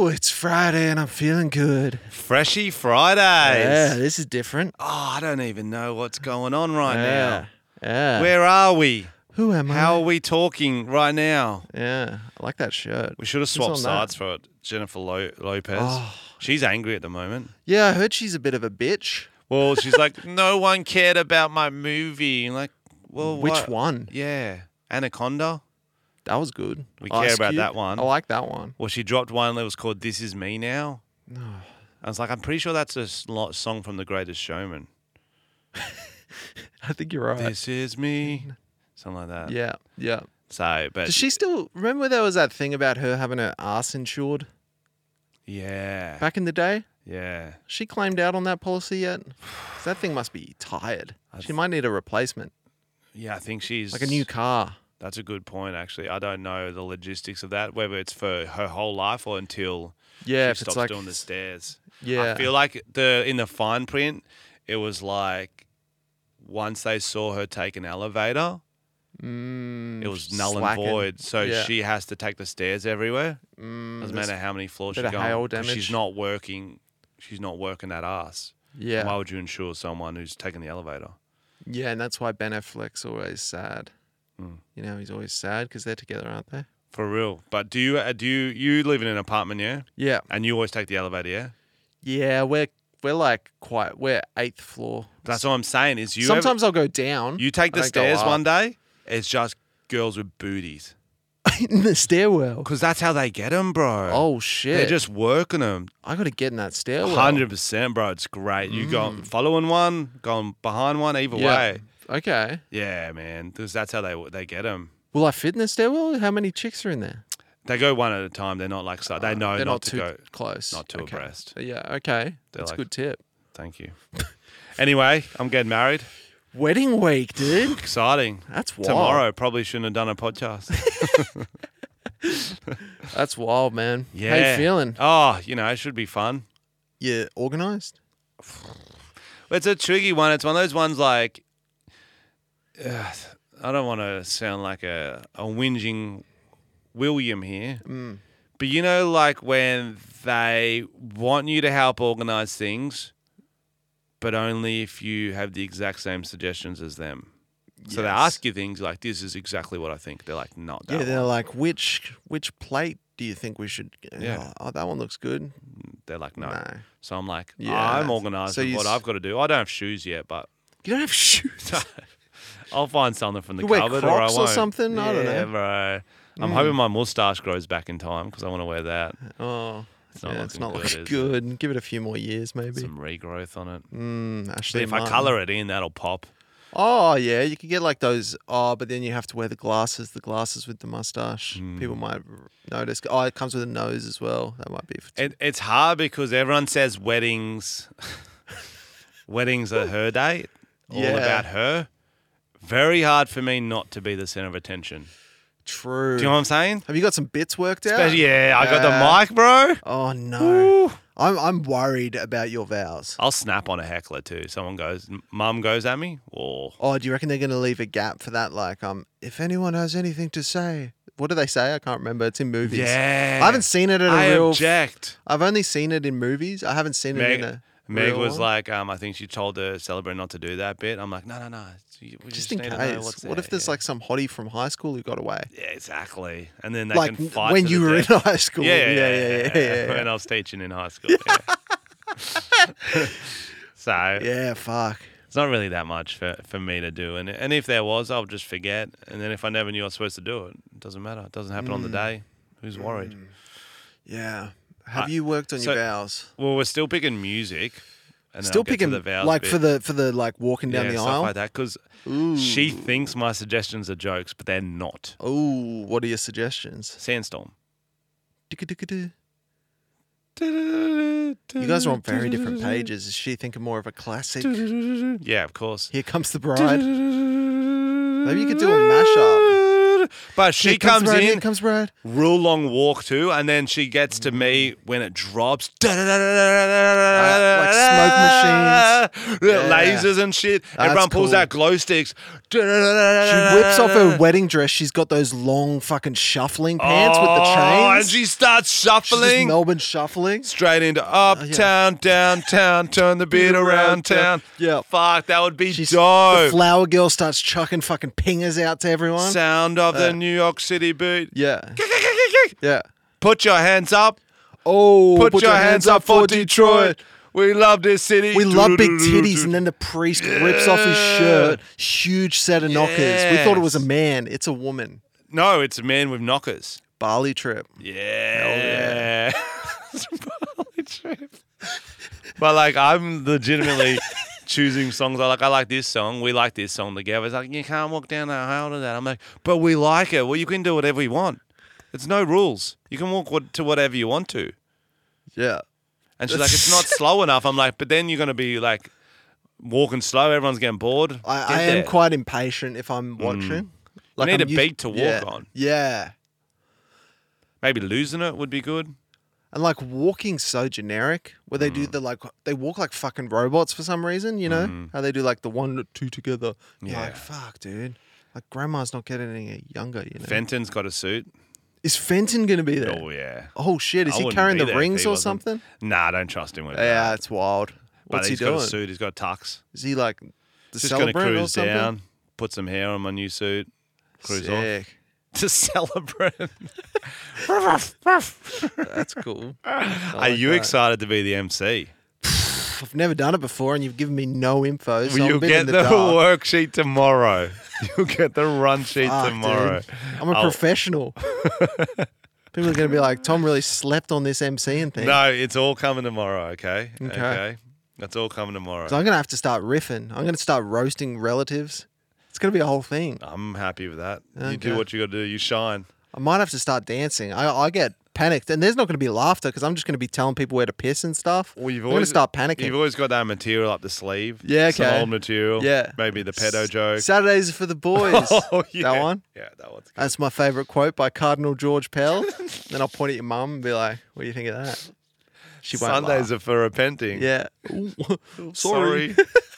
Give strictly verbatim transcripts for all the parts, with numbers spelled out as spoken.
Ooh, it's Friday and I'm feeling good. Freshy Fridays. Yeah, this is different. Oh, I don't even know what's going on right yeah. now. Yeah. Where are we? Who am I? How are we talking right now? Yeah, I like that shirt. We should have Who's swapped on sides that? for Jennifer Lo- Lopez. Oh. She's angry at the moment. Yeah, I heard she's a bit of a bitch. Well, she's like, no one cared about my movie. Like, well, Which what? one? Yeah, Anaconda. That was good. We care Ice about Cube. that one. I like that one. Well, she dropped one that was called "This Is Me Now." No. I was like, I'm pretty sure that's a s- lo- song from The Greatest Showman. I think you're right. This is me, something like that. Yeah, yeah. So, but Does she still remember there was that thing about her having her ass insured yeah, back in the day? yeah. She claimed out on that policy yet? 'Cause that thing must be tired. She th- might need a replacement, Yeah, I think she's like a new car. That's a good point, actually. I don't know the logistics of that, whether it's for her whole life or until Yeah, she if stops it's like doing the stairs. yeah, I feel like the in the fine print, it was like once they saw her take an elevator, mm, it was null slacking. and void. So Yeah. she has to take the stairs everywhere. Mm, Doesn't there's- matter how many floors bit she's of hail going. 'Cause She's damage. not working. She's not working that ass. Yeah, Why would you insure someone who's taking the elevator? yeah, and that's why Ben Affleck's always sad. Mm. You know, he's always sad because they're together, aren't they? For real. But do you uh, do you you live in an apartment, yeah? Yeah, And you always take the elevator, yeah? yeah. We're we're like quite we're eighth floor. That's what I'm saying. Is you ever- Sometimes I'll go down. You take I the don't go stairs up. one day, it's just girls with booties. in the stairwell. Because that's how they get them, bro. Oh shit! They're just working them. I got to get in that stairwell. one hundred percent, bro. It's great. You go following one, going behind one, either Mm. Yeah. way. Okay. Yeah, man. Because that's how they they get them. Will I fit in the stairwell? How many chicks are in there? They go one at a time. They're not like, so they know They're not, not to too go. close. not too okay. abreast. Yeah. Okay. They're That's like- a good tip. Thank you. Anyway, I'm getting married. Wedding week, dude. Exciting. That's wild. Tomorrow, probably shouldn't have done a podcast. That's wild, man. Yeah. How you feeling? Oh, you know, it should be fun. You organised? It's a tricky one. It's one of those ones like, ugh, I don't want to sound like a, a whinging William here, Mm. but you know, like when they want you to help organise things, but only if you have the exact same suggestions as them. So they Yes. ask you things like, "This is exactly what I think." They're like, "Not that." Yeah, they're one." like, which which plate do you think we should? Yeah. Oh, that one looks good. They're like, "No." No. So I'm like, Yeah. "I'm organised So with you what s- I've got to do. I don't have shoes yet, but." You don't have shoes. I'll find something from the You wear cupboard, or I Crocs or won't. something? I don't Yeah, know. bro. I'm Mm. hoping my mustache grows back in time because I want to wear that. Oh, It's not yeah, looking it's not good, looking is it? good. Give it a few more years, maybe. Some regrowth on it. Mm, Ashley See, if I Martin. colour it in, that'll pop. Oh yeah, you could get like those. Oh, but then you have to wear the glasses. The glasses with the mustache. Mm. People might r- notice. Oh, it comes with a nose as well. That might be. For It, it's hard because everyone says weddings, weddings are her day, all Yeah. about her. Very hard for me not to be the centre of attention. True. Do you know what I'm saying? Have you got some bits worked out? Especially, yeah, I got the Yeah. mic, bro. Oh no, Woo. I'm I'm worried about your vows. I'll snap on a heckler too. Someone goes, mum goes at me, or Oh, do you reckon they're going to leave a gap for that? Like, um, if anyone has anything to say, what do they say? I can't remember. It's in movies. yeah. I haven't seen it at a I real. object. I've only seen it in movies. I haven't seen it Meg, in a. Meg real was one. like, um, I think she told the celebrant not to do that bit. I'm like, no, no, no. We Just just, in need to know case. what's What if there. there's like some hottie from high school who got away? Yeah, exactly. And then they Like can n- fight when to you the were in death. high school. Yeah, yeah, yeah, yeah. yeah, yeah, When yeah. I was teaching in high school. Yeah. So Yeah, fuck. it's not really that much for, for me to do. And and if there was, I'll just forget. And then if I never knew I was supposed to do it, it doesn't matter. It doesn't happen on the day. Who's worried? Mm. Yeah. Have I- you worked on so- your vows? Well, we're still picking music. And then Still I'll get to picking the vows like bit. for the for the like walking down yeah, the stuff aisle. like that. Because Ooh. she thinks my suggestions are jokes, but they're not. Ooh, what are your suggestions? Sandstorm. You You guys are on very different pages. Is she thinking more of a classic? Yeah, of course. Here comes the bride. Maybe you could do a mashup. But she Here comes Brad, in, Here comes Brad. real long walk too, and then she gets to me when it drops. like smoke machines. Yeah. Lasers and shit. Everyone pulls cool. out glow sticks. She whips off her wedding dress. She's got those long fucking shuffling pants with the Oh, chains. and she starts She's just shuffling. Melbourne shuffling. Straight into uptown, downtown, turn the beat around town. Yeah. Fuck, that would be She's, the dope. flower girl starts chucking fucking pingers out to everyone. Sound of the Uh, New York City beat. Yeah. Yeah. Put your hands up. Oh, Put, your, hands up for Detroit. We love this city. We love big titties, and then the priest rips off his shirt. Huge set of knockers. We thought it was a man. It's a woman. No, it's a man with knockers. Bali trip. Yeah. Bali trip. But like, I'm legitimately choosing songs. I like. I like this song. We like this song together. It's like you can't walk down the aisle to that. I'm like, but we like it. Well, you can do whatever you want. It's no rules. You can walk what- to whatever you want to. Yeah. And she's like, it's not slow enough. I'm like, but then you're going to be like walking slow. Everyone's getting bored. I, Get I am there. quite impatient if I'm watching. You need I'm a used- beat to walk yeah. on. Yeah. Maybe losing it would be good. And like walking so generic, where they do the like they walk like fucking robots for some reason, you know? How they do like the one two together. You're Yeah. like, fuck, dude. Like grandma's not getting any younger, you know. Fenton's got a suit. Is Fenton gonna be there? Oh, yeah. Oh shit, is I he wouldn't carrying be the there if rings he or wasn't. something? Nah, I don't trust him with Yeah, that. it's wild. But What's he he's doing? got a suit. He's got tux. Is he like the Just going to celebrant or cruise something? down, put some hair on my new suit, cruise off. Sick. To celebrate. That's cool. I Are like you that. excited to be the M C? I've never done it before, and you've given me no info. So Well, I'm you'll a bit get in the, the, dark. worksheet tomorrow. You'll get the run sheet Fuck, tomorrow. dude. I'm a I'll- professional. People are going to be like, Tom really slept on this MCing thing. No, it's all coming tomorrow, okay? Okay. That's all coming tomorrow. So I'm going to have to start riffing. I'm going to start roasting relatives. It's going to be a whole thing. I'm happy with that. You Okay. do what you got to do. You shine. I might have to start dancing. I, I get panicked, and there's not going to be laughter because I'm just going to be telling people where to piss and stuff. Well, you've I'm going to always start panicking. You've always got that material up the sleeve. Yeah, Some okay. old material. Yeah. Maybe the pedo joke. Saturdays are for the boys. Oh, yeah. That one. Yeah, that one's good. That's my favourite quote by Cardinal George Pell. Then I'll point at your mum and be like, what do you think of that? She won't Sundays laugh. are for repenting. Yeah. Ooh, sorry.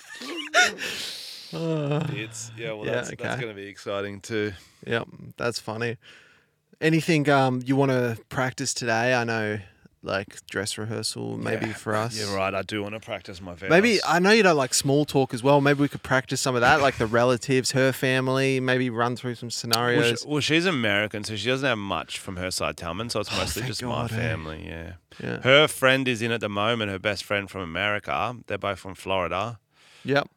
Uh, It's yeah. Well, Yeah, that's, that's okay. going to be exciting too. yeah, that's funny. Anything um you want to practice today? I know, like dress rehearsal, maybe Yeah. for us. Yeah, right. I do want to practice my vows. Maybe I know you don't like small talk as well. Maybe we could practice some of that, like the relatives, her family. Maybe run through some Well, scenarios. she, well, she's American, so she doesn't have much from her side, Talman. So it's mostly thank just God, my eh? family. Yeah. Yeah. Her friend is in at the moment. Her best friend from America. They're both from Florida. Yep.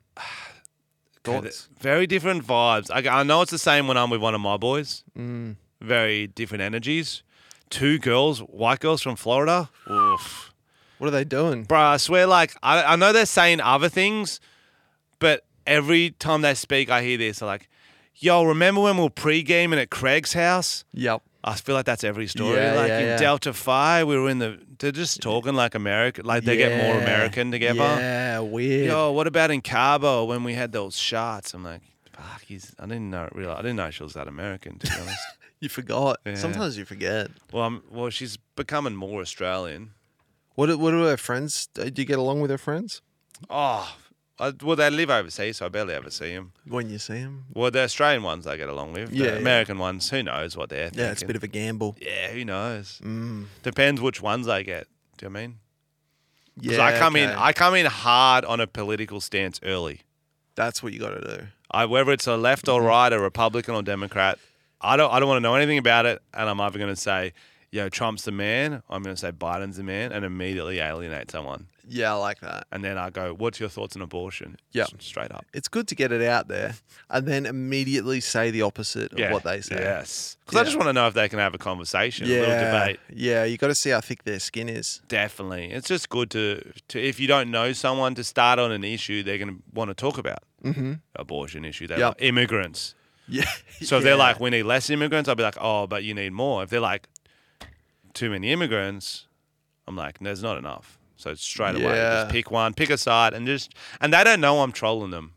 Okay, Thoughts? th- Very different vibes. I, I know it's the same when I'm with one of my boys. Mm. Very different energies. Two girls, white girls from Florida. Oof. What are they doing? Bro, I swear, like, I, I know they're saying other things, but every time they speak, I hear this. They're like, yo, remember when we were pre-gaming at Craig's house? Yep. I feel like that's every story. Yeah, like yeah, in yeah. Delta Phi, we were in the, they're just talking like American, like they get more Yeah. American together. Yeah, weird. Yo, what about in Cabo when we had those shots? I'm like, fuck, he's, I didn't know, realize, I didn't know she was that American, to be honest. You forgot. Yeah. Sometimes you forget. Well, I'm, well, she's becoming more Australian. What do, what do her friends? Do you get along with her friends Oh, I, well, they live overseas, so I barely ever see them. when you see them? Well, the Australian ones I get along with. Yeah, The yeah. American ones, who knows what they're thinking. Yeah, it's a bit of a gamble. Yeah, who knows? Mm. Depends which ones I get. Do you know what I mean? Because Yeah, I come in, okay. I come in hard on a political stance early. That's what you got to do. I, whether it's a left or right, a Republican or Democrat, I don't, I don't want to know anything about it. And I'm either going to say, yo, Trump's the man. Or I'm going to say Biden's the man, and immediately alienate someone. Yeah, I like that. And then I go, what's your thoughts on abortion? Yeah. S- Straight up. It's good to get it out there and then immediately say the opposite of what they say. Yes. Because I Yeah. just want to know if they can have a conversation, a little Yeah, debate. yeah. You got to see how thick their skin is. Definitely. It's just good to, to, if you don't know someone, to start on an issue they're going to want to talk about. Mm-hmm. Abortion issue. They're Yep. like, immigrants. Yeah. So if they're Yeah. like, we need less immigrants, I'll be like, oh, but you need more. If they're like, too many immigrants, I'm like, there's not enough. So straight away, Yeah. just pick one, pick a side, and just, and they don't know I'm trolling them.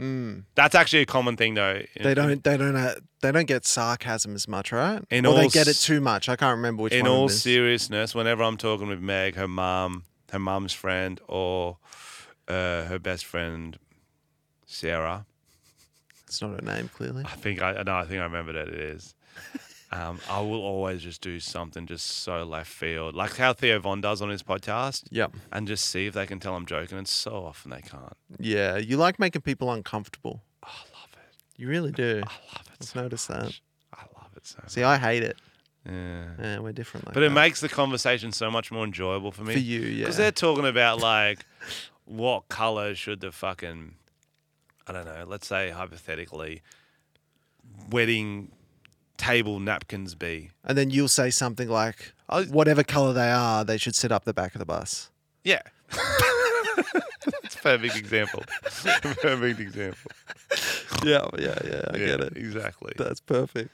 Mm. That's actually a common thing, though. They don't. They don't. Uh, they don't get sarcasm as much, right? In or they all get it s- too much. I can't remember which In one. all it is. seriousness, whenever I'm talking with Meg, her mum, her mum's friend, or uh, her best friend, Sarah, It's not her name, clearly. I think I no, I think I remember that it is. Um, I will always just do something just so left field, like how Theo Von does on his podcast, Yep. and just see if they can tell I'm joking. And so often they can't. Yeah, you like making people uncomfortable. Oh, I love it. You really do. I love it. I've so noticed that. much. I love it so. See, I hate it. much. Yeah. Yeah, we're different like But that. it makes the conversation so much more enjoyable for me. for you, yeah. Because they're talking about like what color should the fucking, I don't know, let's say hypothetically, wedding table napkins be. And then you'll say something like, I was- whatever color they are, they should sit up the back of the bus. Yeah. That's a perfect example. Perfect example. Yeah, yeah, yeah. I Yeah, get it. Exactly. That's perfect.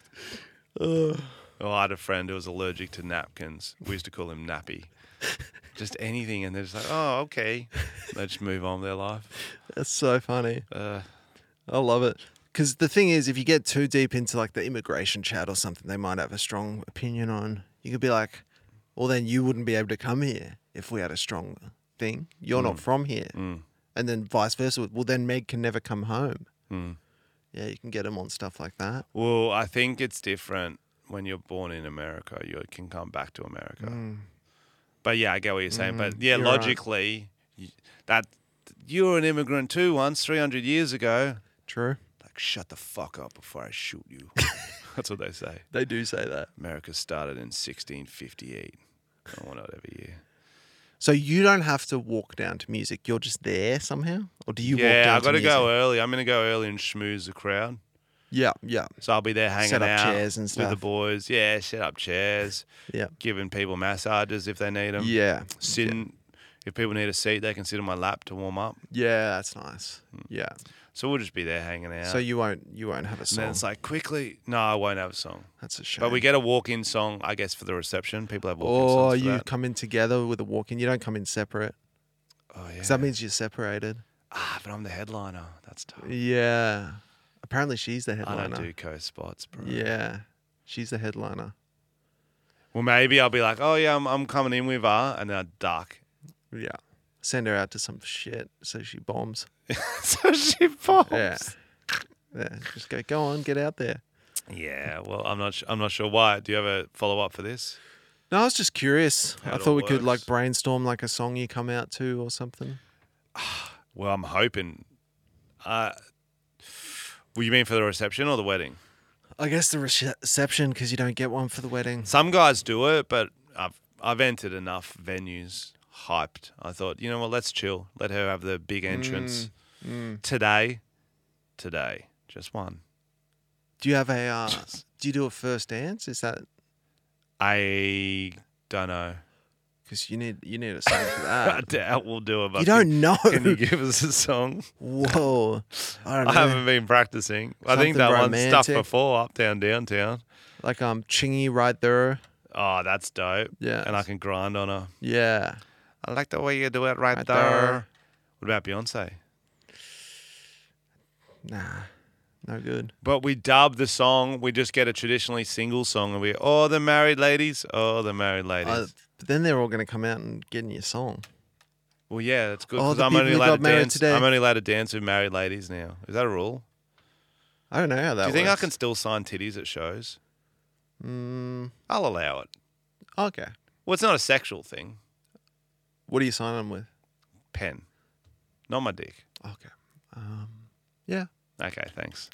Ugh. Oh, I had a friend who was allergic to napkins. We used to call him Nappy. Just anything, and they're just like, oh, okay. They just move on with their life. That's so funny. Uh, I love it. Because the thing is, if you get too deep into like the immigration chat or something, they might have a strong opinion on. You could be like, well, then you wouldn't be able to come here if we had a strong thing. You're not from here. mm, And then vice versa. Well, then Meg can never come home. mm. Yeah, you can get them on stuff like that. Well, I think it's different when you're born in America. You can come back to America. Mm. But yeah, I get what you're saying. But yeah, you're right. logically, y that you were an immigrant too once, three hundred years ago. True. Like, shut the fuck up before I shoot you. That's what they say. They do say that. America started in sixteen fifty-eight. Or whatever year. So you don't have to walk down to music. You're just there somehow? Or do you walk Yeah, down I got to to go music? early. I'm going to go early and schmooze the crowd. Yeah, yeah. So I'll be there hanging Set up out chairs and with the stuff. boys. Yeah, set up chairs. Yeah. Giving people massages if they need them. Yeah. Sitting. If people need a seat, they can sit on my lap to warm up. Yeah, that's nice. Yeah. So we'll just be there hanging out. So you won't you won't have a and song. then it's like, quickly. No, I won't have a song. That's a shame. But we get a walk-in song, I guess, for the reception. People have walk-in Or songs for you that. come in together with a walk in. You don't come in separate. Oh, yeah. 'Cause that means you're separated. ah, but I'm the headliner. That's tough. Yeah. Apparently she's the I headliner. don't do co-spots, bro. Yeah. She's the headliner. Well, maybe I'll be like, oh, yeah, I'm, I'm coming in with her, and then I duck. Yeah. Send her out to some shit so she bombs. So she bombs. Yeah. Yeah. Just go, go on, get out there. Yeah, well, I'm not. Sh- I'm not sure why. Do you have a follow up for this? No, I was just curious. How I it thought all we could like works. brainstorm like a song you come out to or something. Well, I'm hoping. Uh, well, you mean for the reception or the wedding? I guess the rece- reception because you don't get one for the wedding. Some guys do it, but I've I've entered enough venues hyped. I thought, you know what? Let's chill. Let her have the big entrance Mm. today. Today, just one. Do you have a? Uh, Just- do you do a first dance? Is that I don't know. because you need you need a song for I that? doubt we'll do it. But you don't know. Can you give us a song? Whoa! I don't know. I haven't been practicing. I think Something that one stuff romantic. before, Uptown, Downtown. Like um, Chingy right there. Oh, that's dope. Yeah. And I can grind on her. Yeah. I like the way you do it right, Right there. there. What about Beyonce? Nah. No good. But we dub the song. We just get a traditionally single song, and we oh the married ladies, oh the married ladies. Uh, but then they're all going to come out and get in your song. well, yeah, that's good Oh, because the I'm people only who allowed got to married dance. today. I'm only allowed to dance with married ladies now. Is that a rule? I don't know how that Do you think I works. can still sign titties at shows? Mm, I'll allow it. okay. Well, it's not a sexual thing. What do you sign them with? Pen, not my dick. Okay. Um, yeah. Okay, thanks.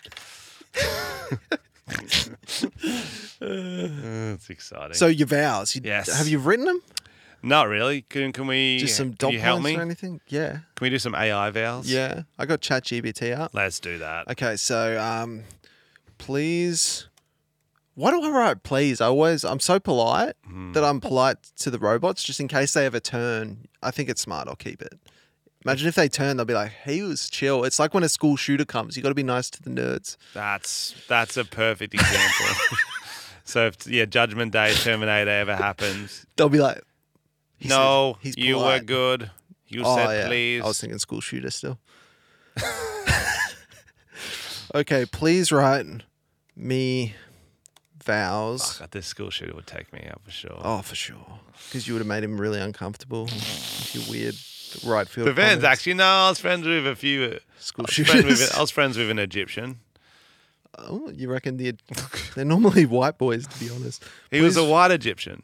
It's exciting. So your vows. You, Yes. Have you written them? Not really. Can can we? Just some can dot you help points me? or anything? Yeah. Can we do some A I vows? Yeah. I got ChatGPT up. Let's do that. Okay, so um, please. Why do I write please? I always I'm so polite Hmm. that I'm polite to the robots just in case they ever turn. I think it's smart. I'll keep it. Imagine if they turn, they'll be like, "He was chill." It's like when a school shooter comes. You got to be nice to the nerds. That's that's a perfect example. So if yeah, Judgment Day, Terminator ever happens, They'll be like, he no, said he's you were polite." good. You Oh, said yeah. please. I was thinking school shooter still. Okay, please write me vows. Fuck, this school shooter would take me out for sure. Oh, for sure. Because you would have made him really uncomfortable with your weird right field Depends, comments. actually. No, I was friends with a few. uh, School I was, friend shooters. with, I was friends with an Egyptian. Oh, you reckon the, they're normally white boys, to be honest. He was a Please- white Egyptian.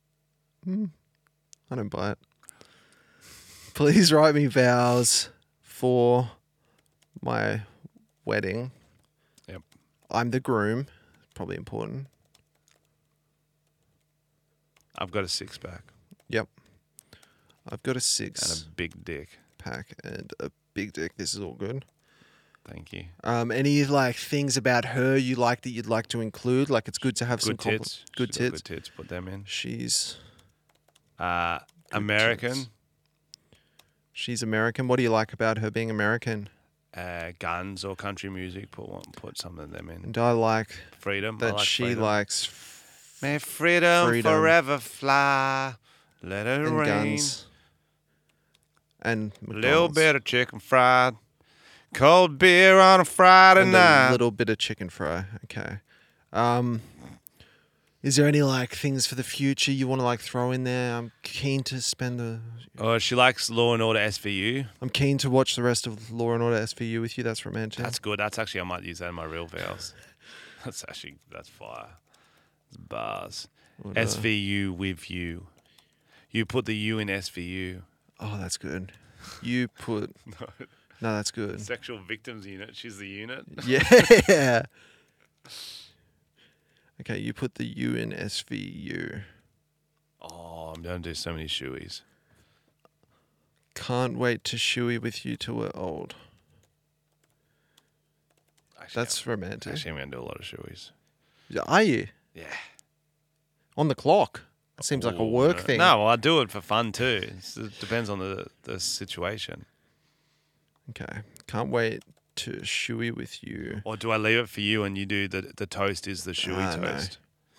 I don't buy it. Please write me vows for my wedding. Yep. I'm the groom. Probably important. I've got a six pack Yep. I've got a and six a big dick. pack and a big dick. This is all good. Thank you. Um, any like things about her you like that you'd like to include? Like it's good to have some Good compli- tits. Good She's got tits. Good tits. Put them in. She's Uh, American. tits. she's American. What do you like about her being American? Uh, guns or country music. Put one. Put some of them in. And I like Freedom. I that like she freedom. likes May freedom, freedom. forever fly. Let it and rain. guns and Little McDonald's. bit of chicken fried. Cold beer on a Friday and night. a little bit of chicken fry. Okay. Um, is there any like things for the future you want to like throw in there? I'm keen to spend the. Oh, she likes Law and Order S V U. I'm keen to watch the rest of Law and Order S V U with you. That's romantic. That's good. That's actually I might use that in my real vows. That's actually that's fire. It's bars. What, uh, S V U with you. You put the U in S V U. Oh, that's good. You put. No, that's good. Sexual victims unit. She's the unit. Yeah. Okay, you put the U in S V U. Oh, I'm going to do so many shoeies. Can't wait to shoey with you till we're old. Actually, That's romantic. actually I'm going to do a lot of shoeies. Are you? Yeah. On the clock? It seems like a Ooh, work no. thing. No, well, I do it for fun too. It's- It depends on the, the situation. Okay. Can't wait to shoey with you. Or do I leave it for you and you do the the toast is the shoey Ah, no. toast?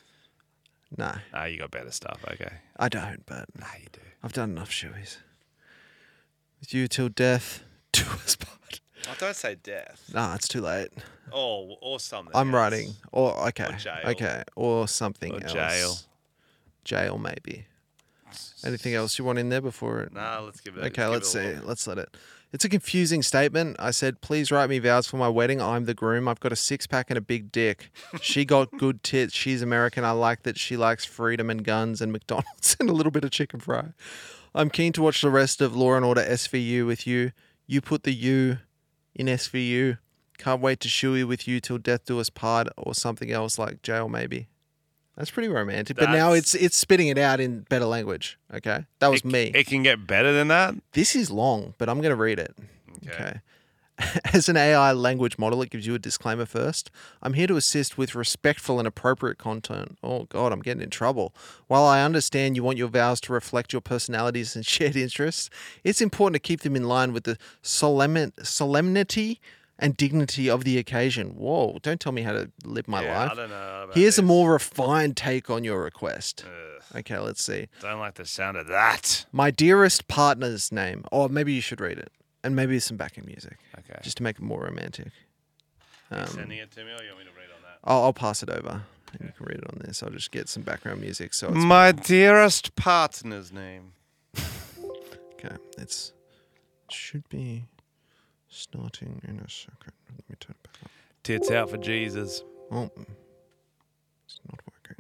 No, Ah, you got better stuff. Okay. I don't, but Nah, you do. I've done enough shoeys. With you till death do us part. Oh, don't say death. Nah, it's too late. Oh, or something. I'm else. writing. Or, okay. Or jail. Okay. Or something Or else. jail. Jail, maybe. Anything else you want in there before it? Nah, let's give it. Okay, give let's it a see. look. Let's let it. It's a confusing statement. I said, please write me vows for my wedding. I'm the groom. I've got a six pack and a big dick. She got good tits. She's American. I like that she likes freedom and guns and McDonald's and a little bit of chicken fry. I'm keen to watch the rest of Law and Order S V U with you. You put the U in S V U. Can't wait to shoey with you till death do us part or something else like jail maybe. That's pretty romantic. But now That's- it's it's spitting it out in better language. Okay. That was It, me. It can get better than that. This is long, but I'm going to read it. Okay. Okay. As an A I language model, it gives you a disclaimer first. I'm here to assist with respectful and appropriate content. Oh, God, I'm getting in trouble. While I understand you want your vows to reflect your personalities and shared interests, it's important to keep them in line with the solemn- solemnity and dignity of the occasion. Whoa, don't tell me how to live my yeah, I life. don't know. About Here's a this. more refined take on your request. Ugh, Okay, let's see. don't like the sound of that. My dearest partner's name. Or maybe you should read it. And maybe some backing music. Okay. Just to make it more romantic. Are you Um, sending it to me, or you want me to read on that? I'll, I'll pass it over. And you can read it on this. I'll just get some background music. So it's My dearest partner's name. okay. It's it should be starting in a second. Let me turn it back up. Tits out for Jesus. Oh, it's not working.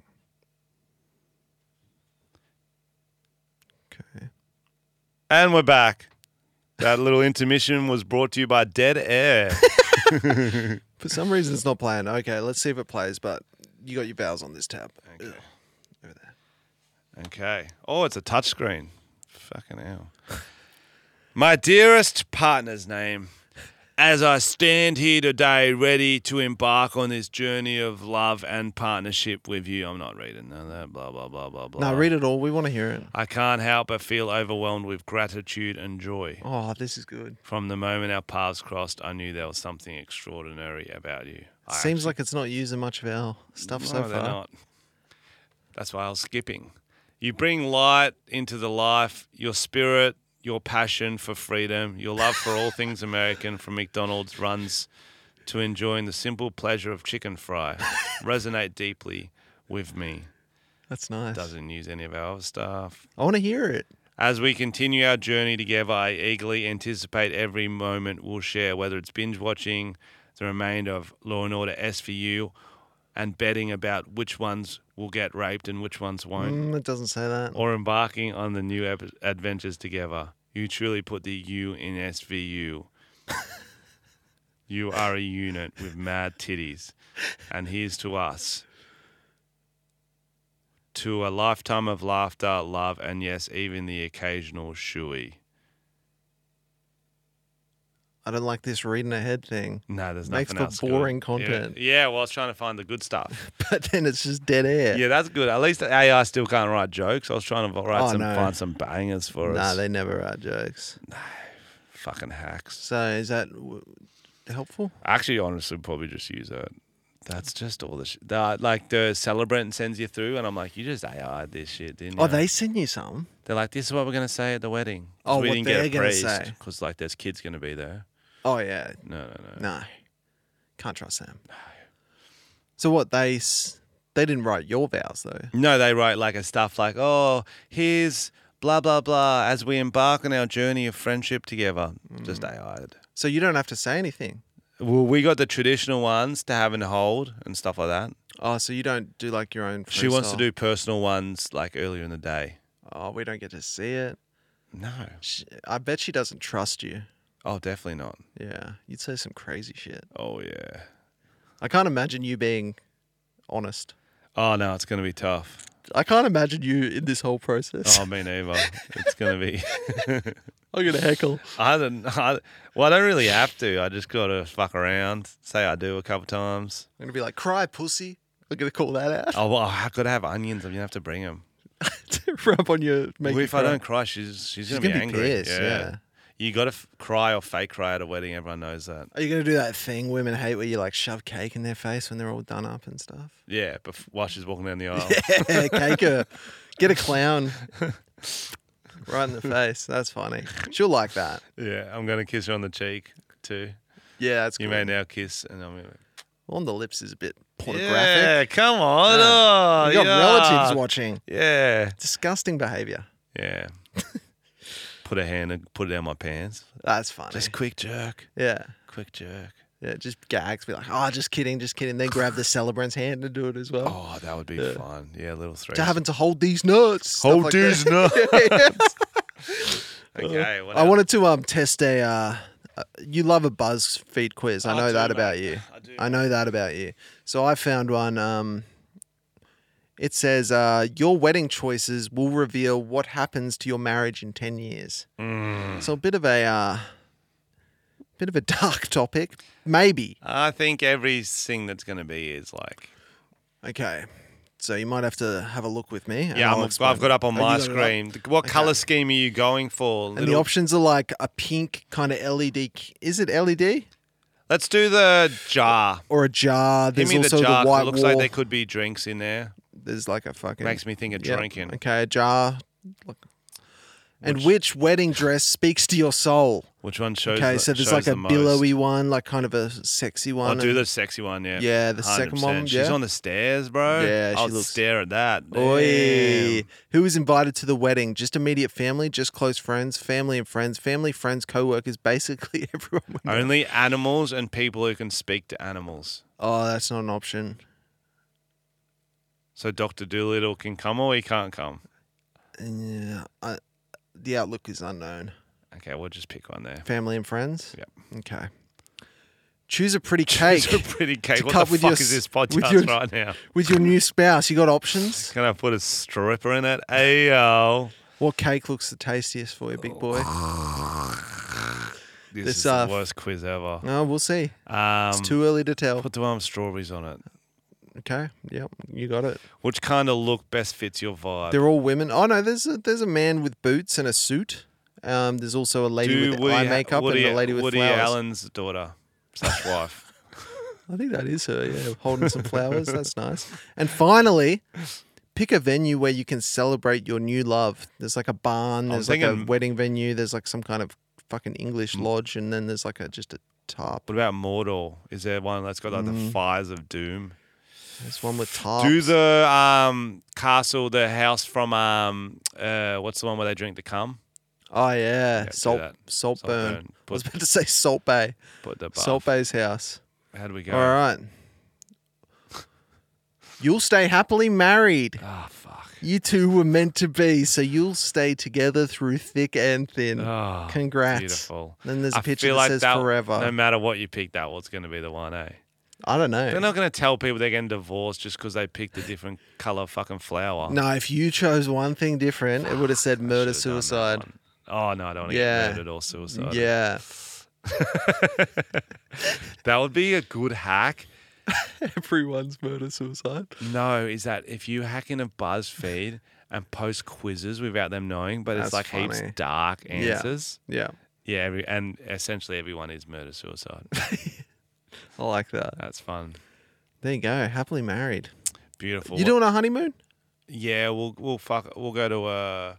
Okay. And we're back. That little intermission was brought to you by Dead Air. For some reason, it's not playing. Okay, let's see if it plays. But you got your vowels on this tab. Okay. Ugh, over there. Okay. Oh, it's a touchscreen. Fucking hell. My dearest partner's name. As I stand here today, ready to embark on this journey of love and partnership with you. I'm not reading none of that. Blah, blah, blah, blah, blah. No, read it all. We want to hear it. I can't help but feel overwhelmed with gratitude and joy. Oh, this is good. From the moment our paths crossed, I knew there was something extraordinary about you. I Seems actually- like it's not using much of our stuff so No, they're far. not. That's why I was skipping. You bring light into the life, your spirit, your passion for freedom, your love for all things American from McDonald's runs to enjoying the simple pleasure of chicken fry resonate deeply with me. That's nice. Doesn't use any of our other stuff. I want to hear it. As we continue our journey together, I eagerly anticipate every moment we'll share, whether it's binge watching the remainder of Law and Order S V U and betting about which ones will get raped and which ones won't, Mm, it doesn't say that. or embarking on the new ep- adventures together. You truly put the U in S V U. You are a unit with mad titties. And here's to us. To a lifetime of laughter, love, and yes, even the occasional shooey. I don't like this reading ahead thing. No, there's Makes nothing for else good. boring Yeah. content. Yeah, well, I was trying to find the good stuff. But then it's just dead air. Yeah, that's good. At least the A I still can't write jokes. I was trying to write Oh, some, no. find some bangers for Nah, us. they never write jokes. Fucking hacks. So is that w- helpful? Actually, honestly, probably just use that. That's just all the shit. The, like the celebrant sends you through, and I'm like, you just A I'd this shit, didn't you? Oh, they send you some? They're like, this is what we're going to say at the wedding. 'Cause Oh, we what didn't they're get a gonna priest say. because like there's kids going to be there. Oh, yeah. No, no, no. No. Can't trust them. So what, they s- they didn't write your vows, though? No, they write like a stuff like, oh, here's blah, blah, blah, as we embark on our journey of friendship together. Just A I'd. So you don't have to say anything? Well, we got the traditional ones to have and hold and stuff like that. Oh, so you don't do like your own She wants to freestyle? do personal ones like earlier in the day. Oh, we don't get to see it. No. She, I bet she doesn't trust you. Oh, definitely not. Yeah. You'd say some crazy shit. Oh, yeah. I can't imagine you being honest. Oh, no, it's going to be tough. I can't imagine you in this whole process. Oh, me neither. It's going to be... I'm going to heckle. I don't... I, well, I don't really have to. I just got to fuck around, say I do a couple times. I'm going to be like, cry, pussy. I'm going to call that out. Oh, well, I got to have onions. I'm going to have to bring them. Rub on your... Make Well, you if I cry. don't cry, she's she's, She's going to be gonna be angry. pissed, yeah. You got to f- cry or fake cry at a wedding. Everyone knows that. Are you going to do that thing women hate where you like shove cake in their face when they're all done up and stuff? Yeah, but f- while she's walking down the aisle. Yeah, cake her. Get a clown right in the face. That's funny. She'll like that. Yeah, I'm going to kiss her on the cheek too. Yeah, that's You good. may now kiss, and I'm going to... On the lips is a bit pornographic. Yeah, come on. Yeah. Oh, You got yeah. relatives watching. Yeah. Disgusting behaviour. Yeah. Put a hand and put it down my pants. That's funny. Just quick jerk. yeah. Quick jerk. Yeah, just gags. Be like, oh, just kidding, just kidding. Then grab the celebrant's hand and do it as well. Oh, that would be Yeah. fun. Yeah, little three. To having to hold these nuts. stuff Hold like these that. Okay. What I wanted to um test a. Uh, uh, you love a BuzzFeed quiz. I I know do, that mate. about you. I do, I know that about you. So I found one. Um, it says uh, your wedding choices will reveal what happens to your marriage in ten years. Mm. So a bit of a uh, bit of a dark topic, maybe. I think everything that's going to be is like. Okay. So you might have to have a look with me. and Yeah, I'll I'm, explain I've got up on Oh, you my got it up? screen. What Okay. color scheme are you going for? And the Little- options are like a pink kind of L E D. k- Is it L E D Let's do the jar. or a jar? Give There's me the also jar. the 'cause white it looks wall. like there could be drinks in there. There's like a fucking Makes me think of yeah, drinking. Okay, a jar. Look. And Which- which wedding dress speaks to your soul? Which one shows? Okay, the, so there's shows like a the most? billowy one, like kind of a sexy I'll one. do and- the sexy one, yeah. Yeah, the second one, one hundred percent. She's yeah. on the stairs, bro. Yeah, she I'll looks- stare at that. Oi. Damn. Who is invited to the wedding? Just immediate family, just close friends, family and friends, family, friends, co-workers, basically everyone. we know. Only animals and people who can speak to animals. Oh, that's not an option. So Doctor Doolittle can come or he can't come. Yeah, I, the outlook is unknown. Okay, we'll just pick one there. Family and friends? Yep. Okay. Choose a pretty cake It's a pretty cake. to What cut the with fuck your is s- this with podcast your- right now? with your new spouse. You got options? Can I put a stripper in it? Ayo. What cake looks the tastiest for you, big boy? This, This, is uh, the worst quiz ever. Oh, we'll see. Um, It's too early to tell. put the one with strawberries on it. Okay. Yep. You got it. Which kind of look best fits your vibe? They're all women. Oh no, there's a, there's a man with boots and a suit. Um, there's also a lady Do with Woody, eye makeup Woody, and a lady with Woody flowers. Allen's daughter slash wife. I think that is her. Yeah, holding some flowers. That's nice. And finally, pick a venue where you can celebrate your new love. There's like a barn. I'm There's like a thinking- wedding venue. There's like some kind of fucking English lodge, and then there's like a just a Tarp. What about Mordor? Is there one that's got like Mm. the fires of doom? There's one with Tarp. Do the um castle, the house from um uh what's the one where they drink the cum? Oh yeah, Yeah, do Salt that. Saltburn. Saltburn. I was Put, about to say Salt Bay. put the buff. Salt Bay's house. How do we go? All right. You'll stay happily married. Oh fuck. You two were meant to be, so you'll stay together through thick and thin. Oh, Congrats. beautiful. Then there's a I picture feel that like says that, forever. No matter what you pick, that was going to be the one, eh? I don't know. They're not going to tell people they're getting divorced just because they picked a different color fucking flower. No, if you chose one thing different, it would have said I murder should've done that suicide. one. Oh no, I don't want to Yeah. get murdered or suicide. Yeah. That would be a good hack. Everyone's murder suicide. No, is that if you hack into BuzzFeed and post quizzes without them knowing, but it's That's like heaps funny. dark Yeah. answers. Yeah. Yeah, every, and essentially everyone is murder suicide. I like that. That's fun. There you go. Happily married. Beautiful. You doing a honeymoon? Yeah, we'll we'll fuck we'll go to uh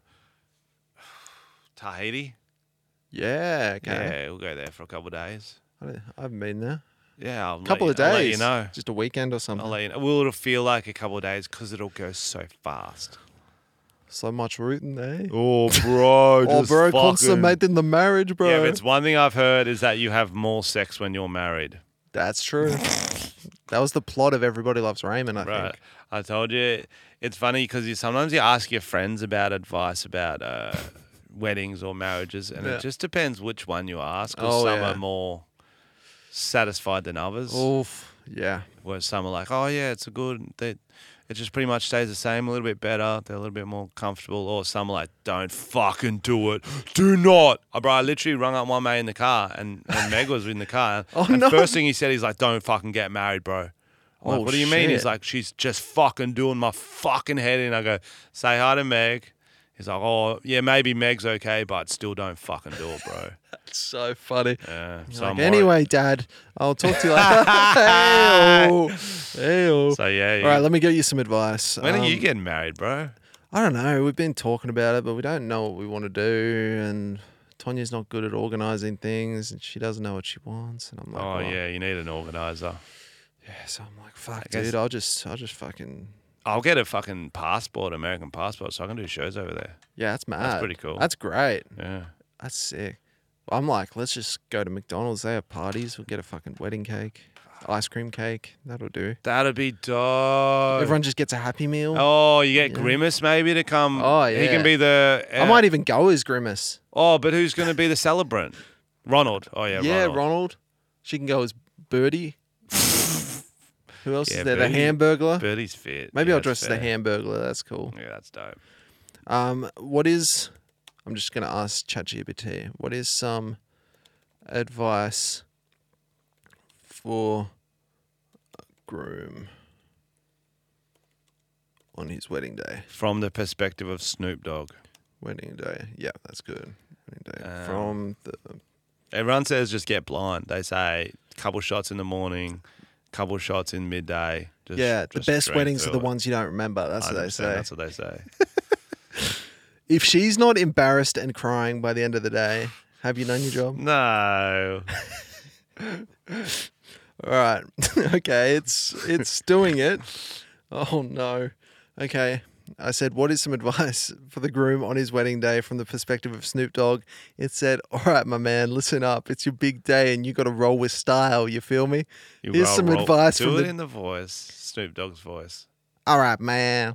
Tahiti. Yeah. Okay. Yeah, we'll go there for a couple of days. I don't- I haven't been there. Yeah, I'll A couple let of you, I'll days. let you know. Just a weekend or something. I'll let you know. Will it feel like a couple of days because it'll go so fast? So much rooting there. Oh, bro. Oh, bro, consummating the marriage, bro. Yeah, but it's one thing I've heard is that you have more sex when you're married. That's true. That was the plot of Everybody Loves Raymond, I Right. think. I told you. It's funny because you sometimes you ask your friends about advice about uh, weddings or marriages, and Yeah. it just depends which one you ask. 'Cause Oh, some yeah. are more satisfied than others. Oof. Yeah. Whereas some are like, oh yeah, it's a good. They, it just pretty much stays the same, a little bit better. They're a little bit more comfortable. Or some are like, don't fucking do it. Do not. Oh, bro, I literally rung up one mate in the car, and, and Meg was in the car. Oh, and no. first thing he said, he's like, don't fucking get married, bro. I'm like, Oh, what do you mean? He's shit. like, she's just fucking doing my fucking head in. I go, say hi to Meg. He's like, oh, yeah, maybe Meg's okay, but still don't fucking do it, bro. That's so funny. Yeah. You're So like, I'm worried. anyway, Dad, I'll talk to you later. Hey-o. Hey-o. So yeah. All right, let me get you some advice. when are you Um, getting married, bro? I don't know. We've been talking about it, but we don't know what we want to do. And Tanya's not good at organising things, and she doesn't know what she wants. And I'm like, Oh, well, yeah, you need an organizer. yeah. So I'm like, fuck, guess- dude. I'll just, I'll just fucking. I'll get a fucking passport, American passport, so I can do shows over there. Yeah, that's mad. pretty cool. That's great. Yeah. That's sick. I'm like, let's just go to McDonald's. They have parties. We'll get a fucking wedding cake, ice cream cake. That'll do. That'd be dope. Everyone just gets a Happy Meal. Oh, you get Yeah. Grimace maybe to come. Oh, He yeah. can be the. I might even go as Grimace. Oh, but who's going to be the celebrant? Ronald. Oh, yeah, Yeah, Ronald. Ronald. She can go as Birdie. Who else Yeah, is there? Birdie. The Hamburglar. Birdie's fit. Maybe Yeah, I'll that's dress as the fair. Hamburglar. That's cool. Yeah, that's dope. Um, what is? I'm just gonna ask ChatGPT. What is some advice for a groom on his wedding day? From the perspective of Snoop Dogg. Wedding day. Yeah, that's good. Wedding day. Um, From the Everyone says just get blind. They say couple shots in the morning, couple shots in midday. Just, yeah, the just best drink weddings are through the it. ones you don't remember. That's what one hundred they percent, say. That's what they say. If she's not embarrassed and crying by the end of the day, have you done your job? No. All right. Okay, it's it's doing it. Oh no. Okay. I said, what is some advice for the groom on his wedding day from the perspective of Snoop Dogg? It said, all right, my man, listen up. It's your big day and you got to roll with style. You feel me? You Here's roll- some roll- advice Do from it the- in the voice. Snoop Dogg's voice. All right, man.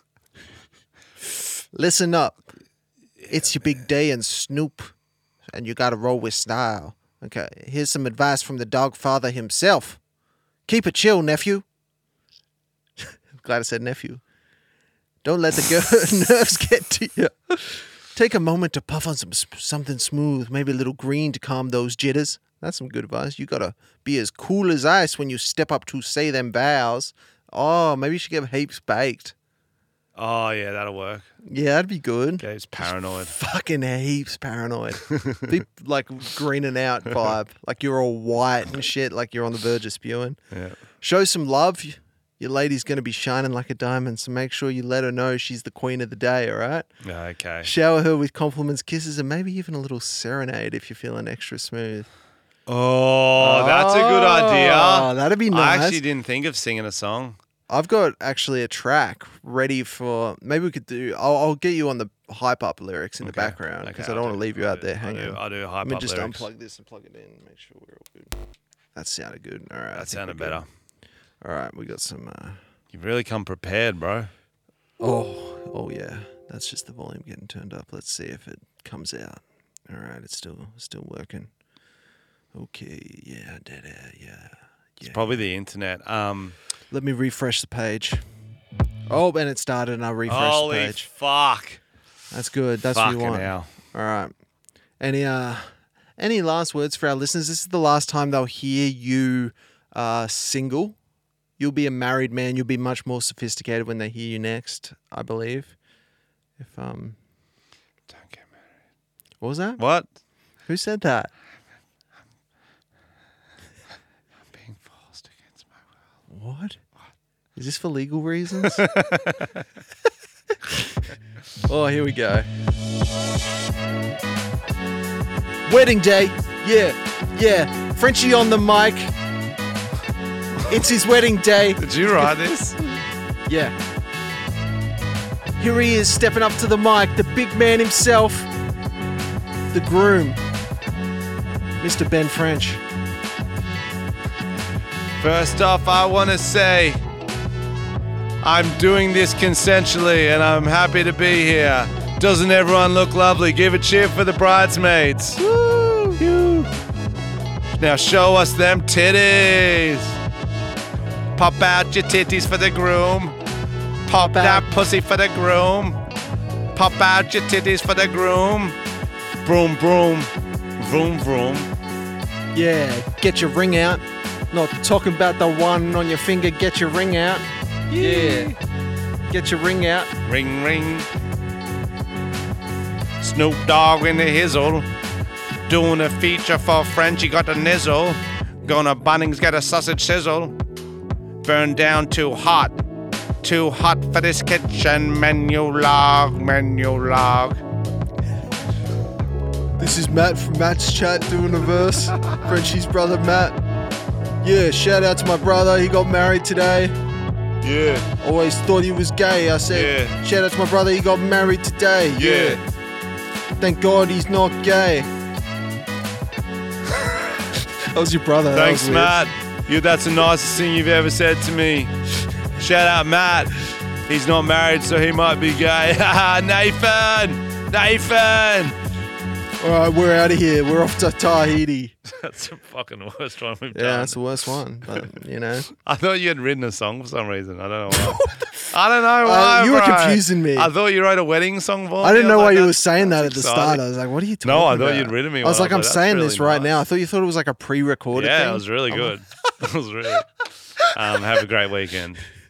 Listen up. It's your big day and Snoop, and you got to roll with style. Okay, here's some advice from the dog father himself. Keep it chill, nephew. I'm glad I said nephew. Don't let the girl nerves get to you. Take a moment to puff on some something smooth, maybe a little green to calm those jitters. That's some good advice. You got to be as cool as ice when you step up to say them vows. Oh, maybe you should get heaps baked. Oh, yeah, that'll work. Yeah, that'd be good. Gabe's paranoid. Fucking heaps paranoid. Be like greening out vibe. Like you're all white and shit, like you're on the verge of spewing. Yeah. Show some love. Your lady's going to be shining like a diamond, so make sure you let her know she's the queen of the day, all right? Yeah, okay. Shower her with compliments, kisses, and maybe even a little serenade if you're feeling extra smooth. Oh, that's a good Oh, idea. that'd be I nice. actually didn't think of singing a song. I've got actually a track ready for. Maybe we could do. I'll, I'll get you on the hype up lyrics in the Okay. background because Okay, I don't I'll want to do- leave you I'll out do- there I'll hanging. do- I'll do hype Let me up just lyrics. unplug this and plug it in. Make sure we're all good. That sounded good. All right. I That think sounded we're good. better. All right, we got some. Uh, You've really come prepared, bro. oh, oh yeah. That's just the volume getting turned up. Let's see if it comes out. All right, it's still still working. Okay, yeah, da, da, yeah, yeah. Probably the internet. Um, Let me refresh the page. Oh, and it started, and I refreshed holy the page. fuck. That's good. That's what Fucking you want. hell. All right. Any uh, any last words for our listeners? This is the last time they'll hear you uh, single. You'll be a married man. You'll be much more sophisticated when they hear you next, I believe. If um, Don't get married. what was that? What? Who said that? I'm being forced against my will. What? Is this for legal reasons? Oh, here we go. Wedding day. Yeah, yeah. Frenchie on the mic. It's his wedding day. Did you write this? Yeah. Here he is stepping up to the mic, the big man himself, the groom, Mister Ben French. First off, I want to say I'm doing this consensually and I'm happy to be here. Doesn't everyone look lovely? Give a cheer for the bridesmaids. Woo! You. Now show us them titties. Pop out your titties for the groom. Pop that pussy for the groom. Pop out your titties for the groom. Broom, broom. Vroom, vroom. Yeah, get your ring out. Not talking about the one on your finger, get your ring out. Yeah. Get your ring out. Ring, ring. Snoop Dogg in the hizzle. Doing a feature for Frenchie got the nizzle. Gonna Bunnings get a sausage sizzle. Burn down too hot. Too hot for this kitchen menu log, menu log. This is Matt from Matt's Chat doing a verse. Frenchie's brother Matt. Yeah, shout out to my brother. He got married today. Yeah, Always thought he was gay. I said, Yeah. shout out to my brother. He got married today. yeah. Thank God he's not gay. That was your brother. That Thanks, was weird. Matt. You, that's the nicest thing you've ever said to me. Shout out, Matt. He's not married, so he might be gay. Nathan! Nathan! All right, we're out of here. We're off to Tahiti. That's the fucking worst one we've Yeah, done. that's the worst one. But, you know. I thought you had written a song for some reason. I don't know why. I don't know why. Uh, you were bro. confusing me. I thought you wrote a wedding song for me. I didn't know was why like, you were that's- saying that at that's the exciting. start. I was like, what are you talking No, I about? thought you'd written me I was one. like, I I'm was like, saying that's this really right now. I nice. thought you thought it was like a pre-recorded Yeah, thing. it was really good. It was really. Um, have a great weekend.